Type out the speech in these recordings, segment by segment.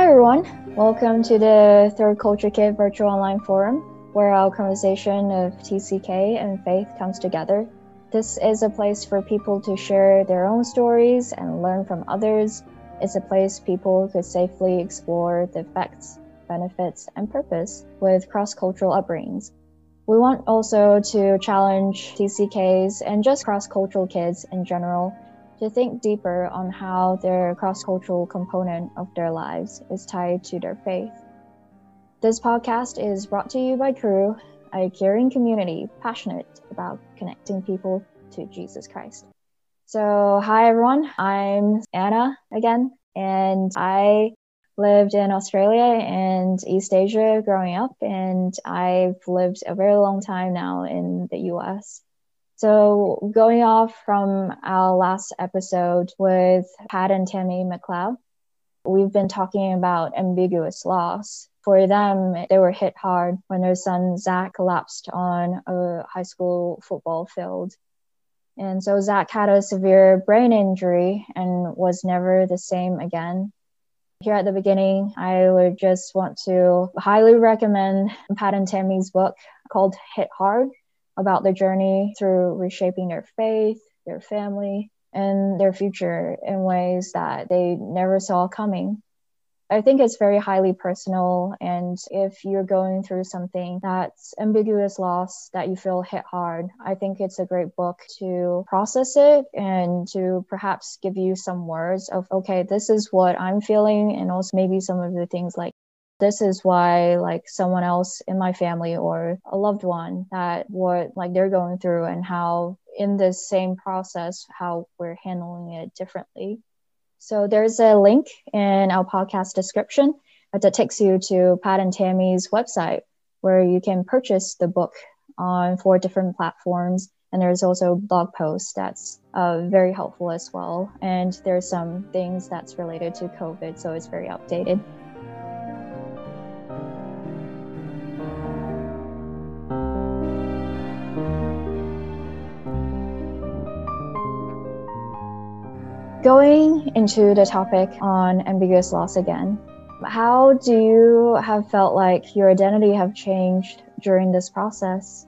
everyone, welcome to the Third Culture Kid Virtual Online Forum, where our conversation of TCK and faith comes together. This is a place for people to share their own stories and learn from others. It's a place people could safely explore the effects, benefits, and purpose with cross-cultural upbringings. We want also to challenge TCKs and just cross-cultural kids in general to think deeper on how their cross-cultural component of their lives is tied to their faith. This podcast is brought to you by Crew, a caring community passionate about connecting people to Jesus Christ. So hi everyone, I'm Anna again, and I lived in Australia and East Asia growing up, and I've lived a very long time now in the US. So going off from our last episode with Pat and Tammy McLeod, we've been talking about ambiguous loss. For them, they were hit hard when their son Zach collapsed on a high school football field. And so Zach had a severe brain injury and was never the same again. Here at the beginning, I would just want to highly recommend Pat and Tammy's book called Hit Hard, about their journey through reshaping their faith, their family, and their future in ways that they never saw coming. I think it's very highly personal, and if you're going through something that's ambiguous loss that you feel hit hard, I think it's a great book to process it and to perhaps give you some words of, okay, this is what I'm feeling, and also maybe some of the things like, this is why like someone else in my family or a loved one that what like they're going through, and how in this same process, how we're handling it differently. So there's a link in our podcast description that takes you to Pat and Tammy's website, where you can purchase the book on 4 different platforms. And there's also blog posts that's very helpful as well. And there's some things that's related to COVID, so it's very updated. Going into the topic on ambiguous loss again, how do you have felt like your identity have changed during this process?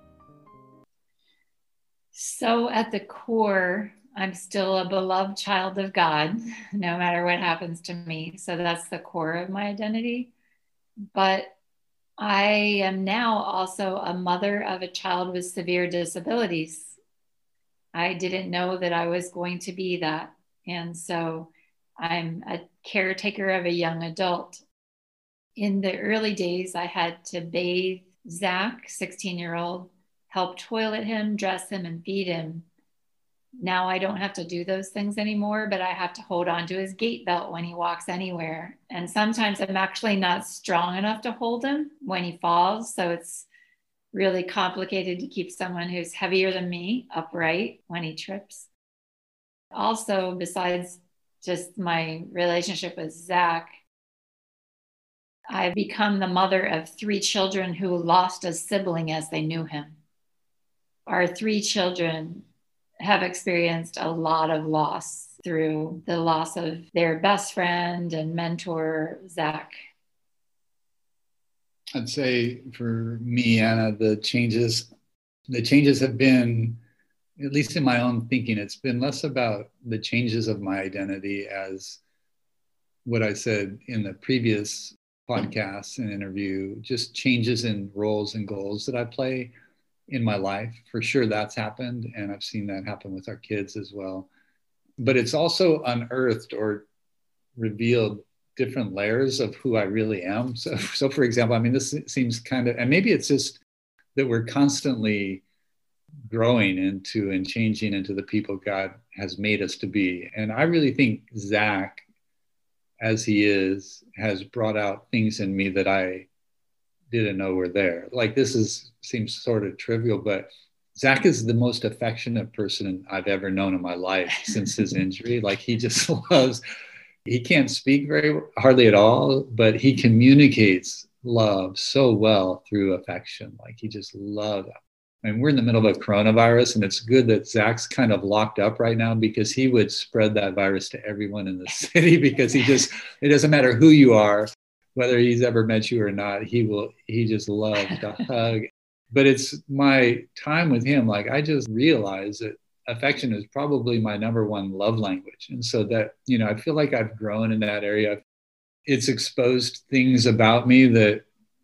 So at the core, I'm still a beloved child of God, no matter what happens to me. So that's the core of my identity. But I am now also a mother of a child with severe disabilities. I didn't know that I was going to be that. And so I'm a caretaker of a young adult. In the early days, I had to bathe Zach, 16-year-old, help toilet him, dress him, and feed him. Now I don't have to do those things anymore, but I have to hold on to his gait belt when he walks anywhere. And sometimes I'm actually not strong enough to hold him when he falls. So it's really complicated to keep someone who's heavier than me upright when he trips. Also, besides just my relationship with Zach, I've become the mother of 3 children who lost a sibling as they knew him. Our 3 children have experienced a lot of loss through the loss of their best friend and mentor, Zach. I'd say for me, Anna, the changes have been, at least in my own thinking, it's been less about the changes of my identity as what I said in the previous podcast and interview, just changes in roles and goals that I play in my life. For sure that's happened, and I've seen that happen with our kids as well. But it's also unearthed or revealed different layers of who I really am. So for example, I mean, this seems kind of, and maybe it's just that we're constantly growing into and changing into the people God has made us to be. And I really think Zach, as he is, has brought out things in me that I didn't know were there. Like seems sort of trivial, but Zach is the most affectionate person I've ever known in my life since his injury. Like he just loves, he can't speak hardly at all, but he communicates love so well through affection. Like he just loves And we're in the middle of a coronavirus, and it's good that Zach's kind of locked up right now, because he would spread that virus to everyone in the city, because it doesn't matter who you are, whether he's ever met you or not, he just loves to hug. But it's my time with him. Like, I just realized that affection is probably my number one love language. And so that, I feel like I've grown in that area. It's exposed things about me that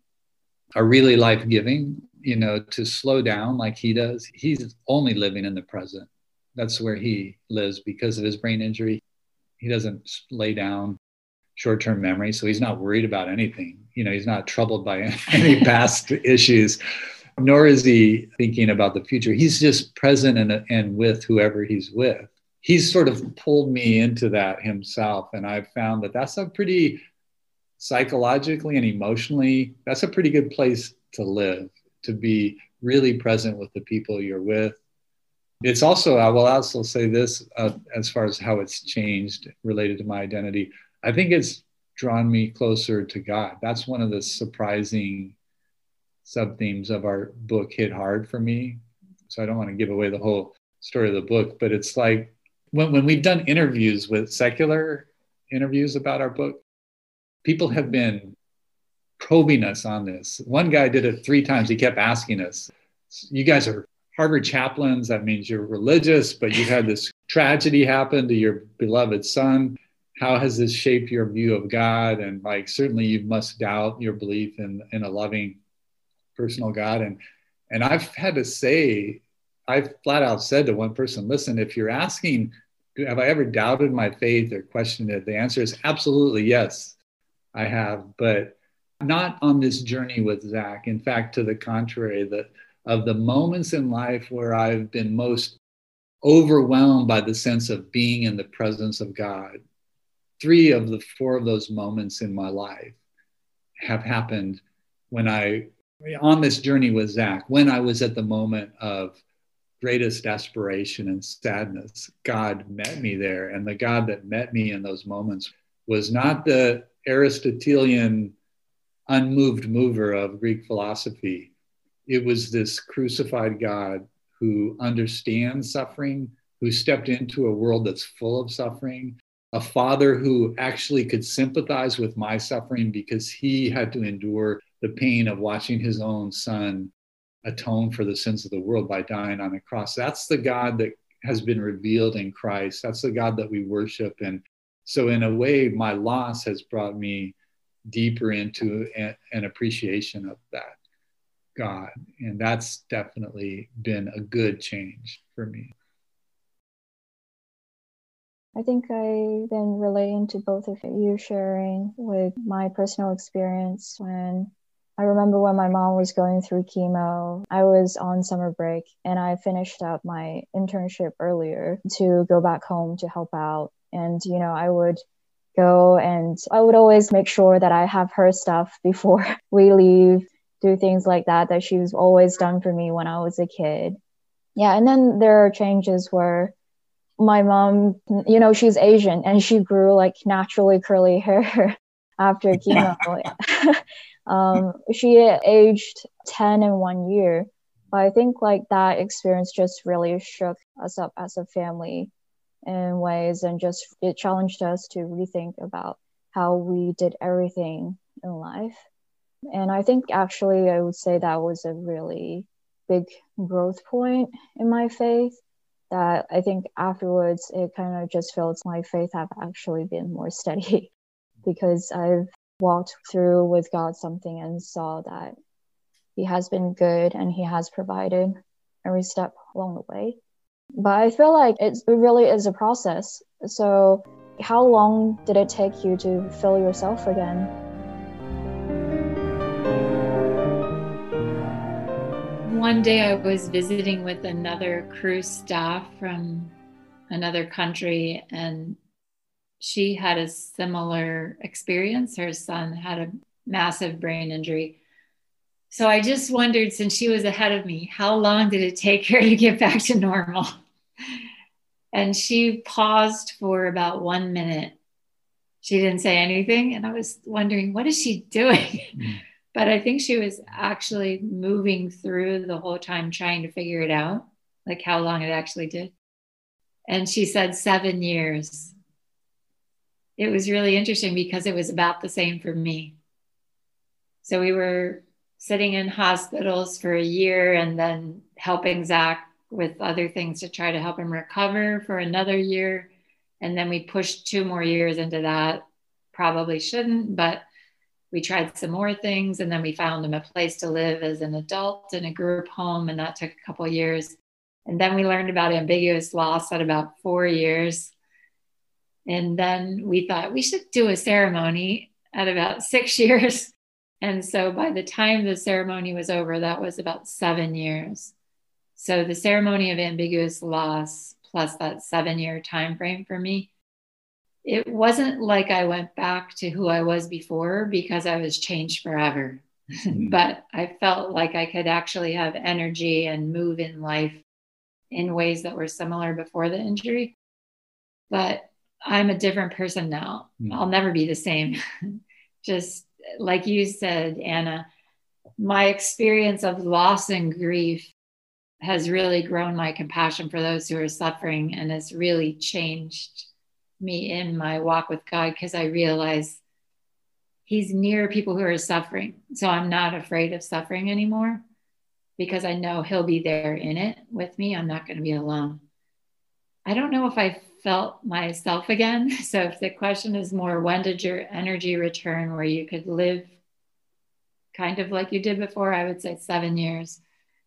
are really life-giving, to slow down like he does. He's only living in the present. That's where he lives because of his brain injury. He doesn't lay down short-term memory, so he's not worried about anything. He's not troubled by any past issues, nor is he thinking about the future. He's just present and with whoever he's with. He's sort of pulled me into that himself, and I've found that that's a pretty psychologically and emotionally, that's a pretty good place to live, to be really present with the people you're with. It's also, I will also say this, as far as how it's changed related to my identity, I think it's drawn me closer to God. That's one of the surprising sub-themes of our book, Hit Hard, for me. So I don't want to give away the whole story of the book, but it's like when we've done interviews with secular interviews about our book, people have been probing us on this. One guy did it 3 times. He kept asking us, you guys are Harvard chaplains. That means you're religious, but you've had this tragedy happen to your beloved son. How has this shaped your view of God? And like, certainly you must doubt your belief in a loving, personal God. And I've had to say, I've flat out said to one person, listen, if you're asking, have I ever doubted my faith or questioned it? The answer is absolutely yes, I have, but not on this journey with Zach. In fact, to the contrary, of the moments in life where I've been most overwhelmed by the sense of being in the presence of God, 3 of the 4 of those moments in my life have happened on this journey with Zach, when I was at the moment of greatest desperation and sadness. God met me there. And the God that met me in those moments was not the Aristotelian unmoved mover of Greek philosophy. It was this crucified God who understands suffering, who stepped into a world that's full of suffering, a father who actually could sympathize with my suffering because he had to endure the pain of watching his own son atone for the sins of the world by dying on a cross. That's the God that has been revealed in Christ. That's the God that we worship. And so in a way, my loss has brought me deeper into an appreciation of that God. And that's definitely been a good change for me. I think I've been relating to both of you sharing with my personal experience. When I remember when my mom was going through chemo, I was on summer break and I finished up my internship earlier to go back home to help out. And, I would go and I would always make sure that I have her stuff before we leave, do things like that she's always done for me when I was a kid. Yeah, and then there are changes where my mom, she's Asian and she grew like naturally curly hair after chemo. She aged 10 in 1 year. But I think like that experience just really shook us up as a family in ways, and just it challenged us to rethink about how we did everything in life. And I think actually I would say that was a really big growth point in my faith, that I think afterwards it kind of just feels my faith have actually been more steady because I've walked through with God something and saw that he has been good and he has provided every step along the way. But I feel like it really is a process. So how long did it take you to feel yourself again? One day I was visiting with another cruise staff from another country, and she had a similar experience. Her son had a massive brain injury. So I just wondered, since she was ahead of me, how long did it take her to get back to normal? And she paused for about 1 minute. She didn't say anything. And I was wondering, what is she doing? But I think she was actually moving through the whole time trying to figure it out, like how long it actually did. And she said 7 years. It was really interesting because it was about the same for me. So we were sitting in hospitals for a year and then helping Zach with other things to try to help him recover for another year. And then we pushed 2 more years into that. Probably shouldn't, but we tried some more things. And then we found him a place to live as an adult in a group home. And that took a couple of years. And then we learned about ambiguous loss at about 4 years. And then we thought we should do a ceremony at about 6 years. And so by the time the ceremony was over, that was about 7 years. So the ceremony of ambiguous loss plus that 7-year time frame for me, it wasn't like I went back to who I was before because I was changed forever. But I felt like I could actually have energy and move in life in ways that were similar before the injury. But I'm a different person now. I'll never be the same. Just like you said, Anna, my experience of loss and grief has really grown my compassion for those who are suffering and has really changed me in my walk with God because I realize He's near people who are suffering. So I'm not afraid of suffering anymore because I know He'll be there in it with me. I'm not going to be alone. I don't know if I felt myself again. So if the question is more, when did your energy return where you could live kind of like you did before, I would say 7 years.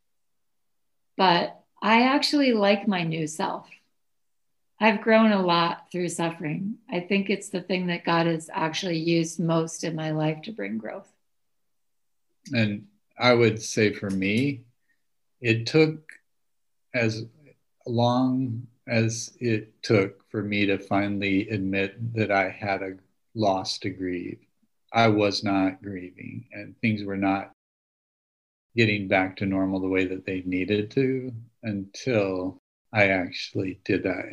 But I actually like my new self. I've grown a lot through suffering. I think it's the thing that God has actually used most in my life to bring growth. And I would say for me, it took as long as it took for me to finally admit that I had a loss to grieve. I was not grieving and things were not getting back to normal the way that they needed to until I actually did that.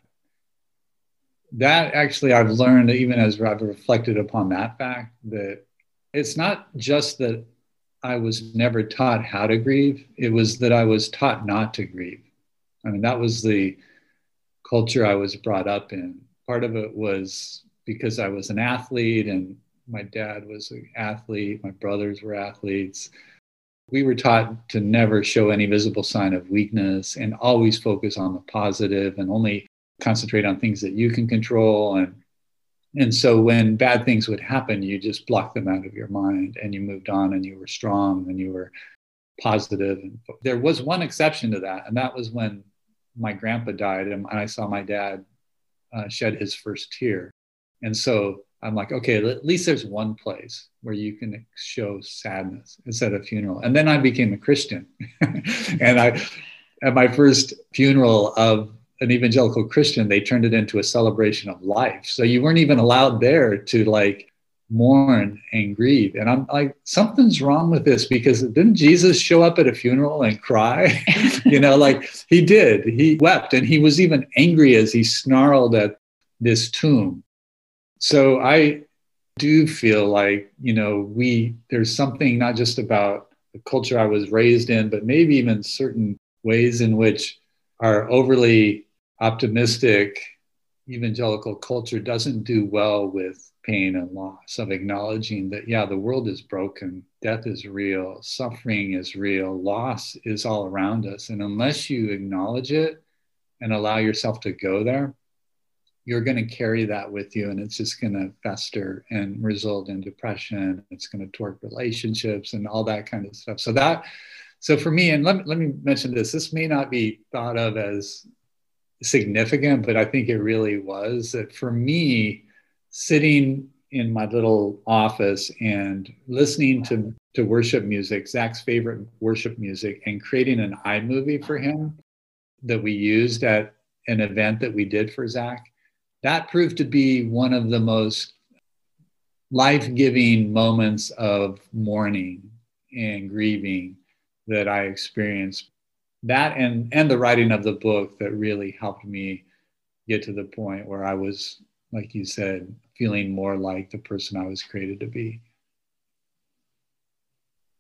That actually I've learned, even as I've reflected upon that fact, that it's not just that I was never taught how to grieve, it was that I was taught not to grieve. I mean, that was the culture I was brought up in. Part of it was because I was an athlete and my dad was an athlete, my brothers were athletes. We were taught to never show any visible sign of weakness and always focus on the positive and only concentrate on things that you can control. And so when bad things would happen, you just blocked them out of your mind and you moved on and you were strong and you were positive. And there was one exception to that, and that was when my grandpa died and I saw my dad shed his first tear. And so I'm like, okay, at least there's one place where you can show sadness instead of funeral. And then I became a Christian. And at my first funeral of an evangelical Christian, they turned it into a celebration of life. So you weren't even allowed there to like mourn and grieve. And I'm like, something's wrong with this, because didn't Jesus show up at a funeral and cry? Like he did. He wept and he was even angry as he snarled at this tomb. So I do feel like, there's something not just about the culture I was raised in, but maybe even certain ways in which our overly optimistic evangelical culture doesn't do well with pain and loss, of acknowledging that, yeah, the world is broken, death is real, suffering is real, loss is all around us. And unless you acknowledge it and allow yourself to go there, you're going to carry that with you, and it's just going to fester and result in depression. It's going to torch relationships and all that kind of stuff. So for me, and let me mention this may not be thought of as significant, but I think it really was, that for me, sitting in my little office and listening to worship music, Zach's favorite worship music, and creating an iMovie for him that we used at an event that we did for Zach, that proved to be one of the most life-giving moments of mourning and grieving that I experienced. That and the writing of the book that really helped me get to the point where I was, like you said, feeling more like the person I was created to be.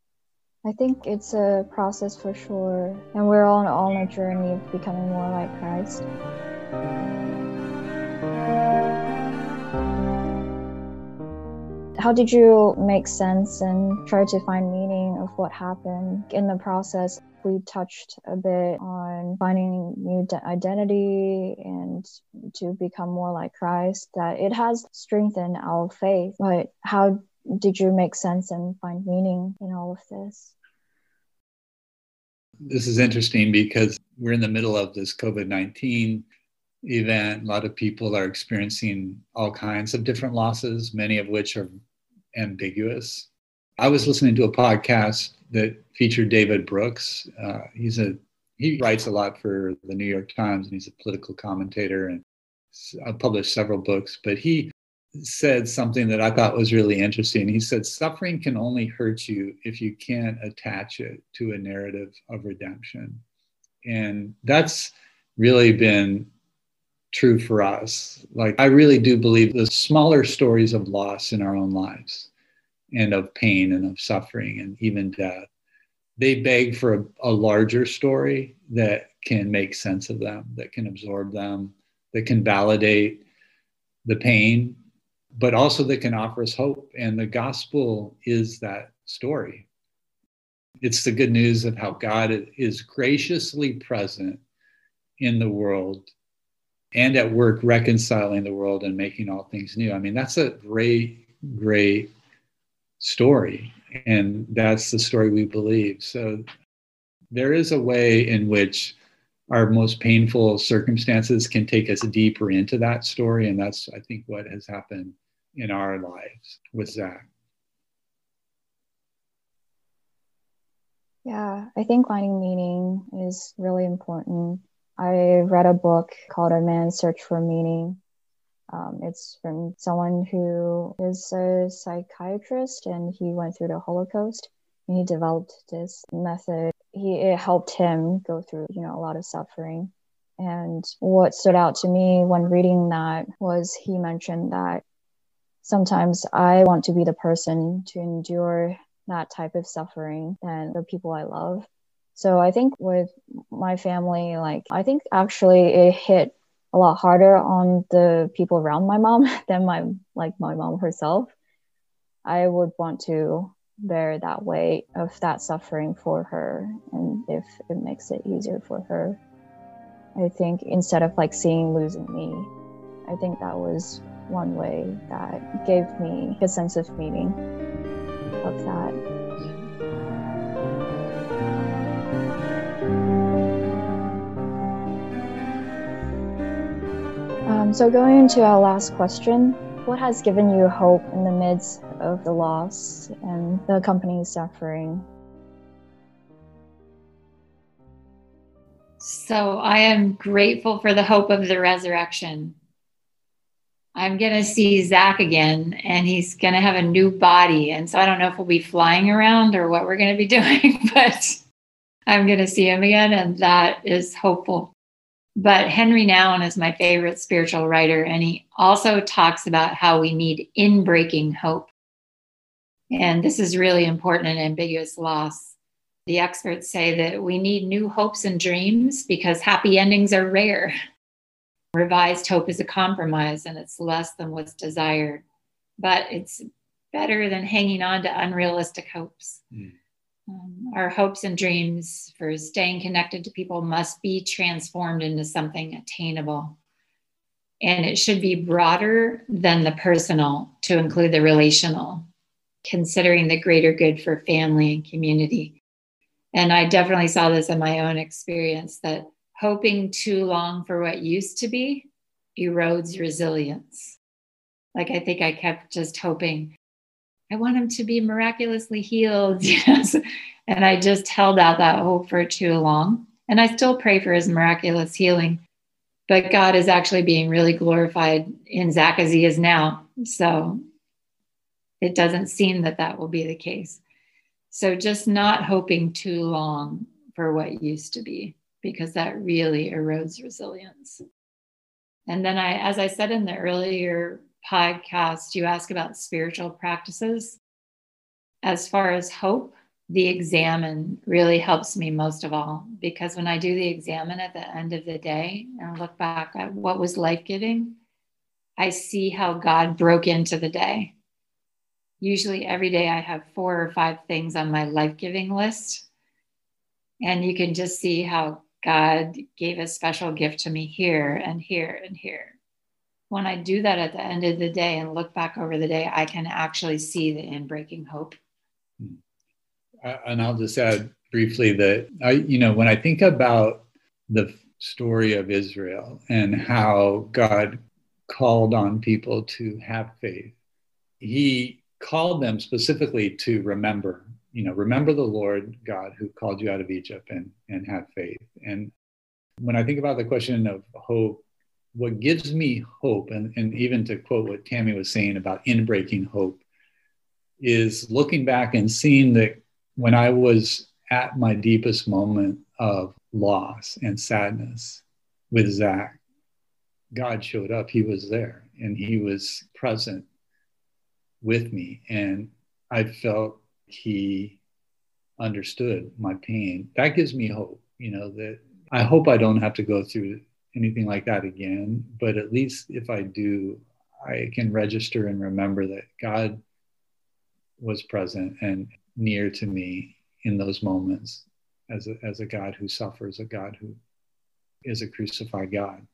I think it's a process for sure, and we're all on a journey of becoming more like Christ. How did you make sense and try to find meaning of what happened in the process? We touched a bit on finding new identity and to become more like Christ, that it has strengthened our faith. But how did you make sense and find meaning in all of this? This is interesting because we're in the middle of this COVID-19 event. A lot of people are experiencing all kinds of different losses, many of which are ambiguous. I was listening to a podcast that featured David Brooks. He writes a lot for the New York Times, and he's a political commentator and published several books. But he said something that I thought was really interesting. He said, suffering can only hurt you if you can't attach it to a narrative of redemption. And that's really been true for us. Like, I really do believe the smaller stories of loss in our own lives and of pain and of suffering and even death, they beg for a larger story that can make sense of them, that can absorb them, that can validate the pain, but also that can offer us hope. And the gospel is that story. It's the good news of how God is graciously present in the world and at work reconciling the world and making all things new. I mean, that's a great, great story. And that's the story we believe. So there is a way in which our most painful circumstances can take us deeper into that story. And that's, I think, what has happened in our lives with Zach. Yeah, I think finding meaning is really important. I read a book called A Man's Search for Meaning. It's from someone who is a psychiatrist, and he went through the Holocaust, and he developed this method. It helped him go through, a lot of suffering. And what stood out to me when reading that was he mentioned that sometimes I want to be the person to endure that type of suffering than the people I love. So I think with my family, I think actually it hit a lot harder on the people around my mom than my mom herself. I would want to bear that weight of that suffering for her, and if it makes it easier for her, I think instead of seeing losing me, I think that was one way that gave me a sense of meaning of that. So going into our last question, what has given you hope in the midst of the loss and the accompanying suffering? So I am grateful for the hope of the resurrection. I'm going to see Zach again, and he's going to have a new body. And so I don't know if we'll be flying around or what we're going to be doing, but I'm going to see him again, and that is hopeful. But Henry Nouwen is my favorite spiritual writer, and he also talks about how we need inbreaking hope. And this is really important in ambiguous loss. The experts say that we need new hopes and dreams because happy endings are rare. Revised hope is a compromise, and it's less than what's desired. But it's better than hanging on to unrealistic hopes. Our hopes and dreams for staying connected to people must be transformed into something attainable. And it should be broader than the personal to include the relational, considering the greater good for family and community. And I definitely saw this in my own experience, that hoping too long for what used to be erodes resilience. I think I kept just hoping, I want him to be miraculously healed. Yes. And I just held out that hope for too long. And I still pray for his miraculous healing. But God is actually being really glorified in Zach as he is now. So it doesn't seem that will be the case. So just not hoping too long for what used to be, because that really erodes resilience. And then as I said in the earlier podcast, you asked about spiritual practices. As far as hope, the examine really helps me most of all, because when I do the examine at the end of the day and look back at what was life-giving, I see how God broke into the day. Usually every day I have 4 or 5 things on my life-giving list. And you can just see how God gave a special gift to me here and here and here. When I do that at the end of the day and look back over the day, I can actually see the inbreaking hope. And I'll just add briefly that when I think about the story of Israel and how God called on people to have faith, he called them specifically to remember the Lord God who called you out of Egypt and have faith. And when I think about the question of hope, what gives me hope, and even to quote what Tammy was saying about inbreaking hope, is looking back and seeing that when I was at my deepest moment of loss and sadness with Zach, God showed up. He was there and he was present with me. And I felt he understood my pain. That gives me hope, that I hope I don't have to go through anything like that again. But at least if I do, I can register and remember that God was present and near to me in those moments as a God who suffers, a God who is a crucified God.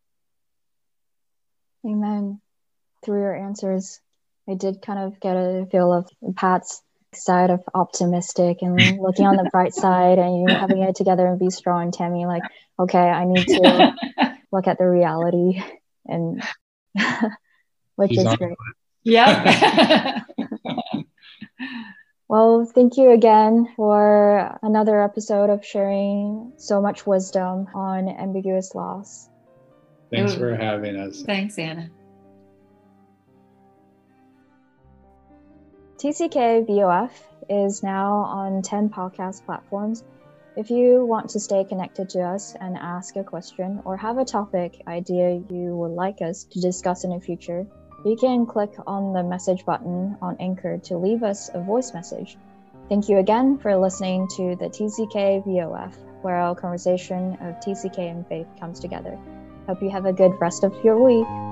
Amen. Through your answers, I did kind of get a feel of Pat's side of optimistic and looking on the bright side and having it together and be strong. Tammy, like, okay, I need to look at the reality, and which is great. Yeah. Well, thank you again for another episode of sharing so much wisdom on ambiguous loss. Thanks for having us. Thanks, Anna. TCK VOF is now on 10 podcast platforms. If you want to stay connected to us and ask a question or have a topic idea you would like us to discuss in the future, you can click on the message button on Anchor to leave us a voice message. Thank you again for listening to the TCK VOF, where our conversation of TCK and faith comes together. Hope you have a good rest of your week.